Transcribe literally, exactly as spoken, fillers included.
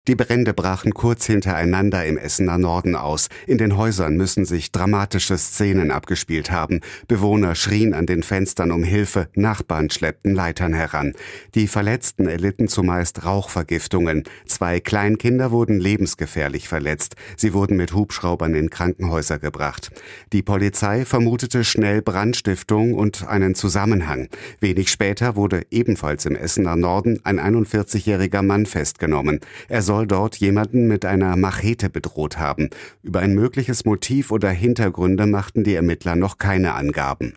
Die Brände brachen kurz hintereinander im Essener Norden aus. In den Häusern müssen sich dramatische Szenen abgespielt haben. Bewohner schrien an den Fenstern um Hilfe, Nachbarn schleppten Leitern heran. Die Verletzten erlitten zumeist Rauchvergiftungen. Zwei Kleinkinder wurden lebensgefährlich verletzt. Sie wurden mit Hubschraubern in Krankenhäuser gebracht. Die Polizei vermutete schnell Brandstiftung und einen Zusammenhang. Wenig später wurde ebenfalls im Essener Norden ein einundvierzigjähriger Mann festgenommen. Er soll dort jemanden mit einer Machete bedroht haben. Über ein mögliches Motiv oder Hintergründe machten die Ermittler noch keine Angaben.